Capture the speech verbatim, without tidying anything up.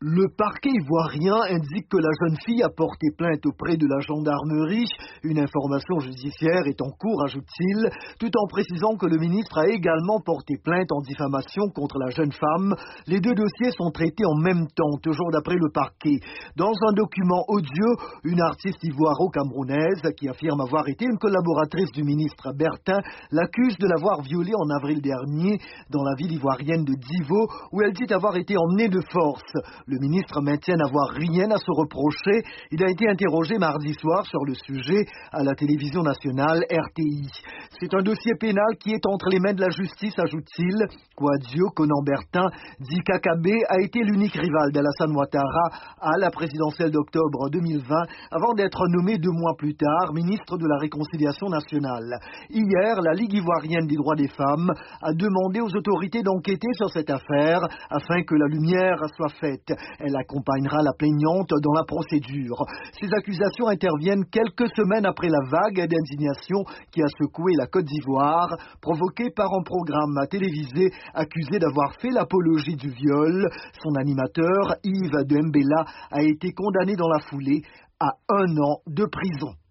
Le parquet ivoirien indique que la jeune fille a porté plainte auprès de la gendarmerie. Une information judiciaire est en cours, ajoute-t-il, tout en précisant que le ministre a également porté plainte en diffamation contre la jeune femme. Les deux dossiers sont traités en même temps, toujours d'après le parquet. Dans un document audio, une artiste ivoiro-camerounaise qui affirme avoir été une collaboratrice du ministre Bertin l'accuse de l'avoir violée en avril dernier dans la ville ivoirienne de Divo, où elle dit avoir été emmenée de force. Le ministre maintient n'avoir rien à se reprocher. Il a été interrogé mardi soir sur le sujet à la télévision nationale R T I. C'est un dossier pénal qui est entre les mains de la justice, ajoute-t-il. Kouadio Konan Bertin dit qu'Akabe a été l'unique rival d'Alassane Ouattara à la présidentielle d'octobre deux mille vingt avant d'être nommé deux mois plus tard ministre de la Réconciliation nationale. Hier, la Ligue ivoirienne des droits des femmes a demandé aux autorités d'enquêter sur cette affaire afin que la lumière soit faite. Elle accompagnera la plaignante dans la procédure. Ces accusations interviennent quelques semaines après la vague d'indignation qui a secoué la Côte d'Ivoire, provoquée par un programme télévisé accusé d'avoir fait l'apologie du viol. Son animateur, Yves Dembella, a été condamné dans la foulée à un an de prison.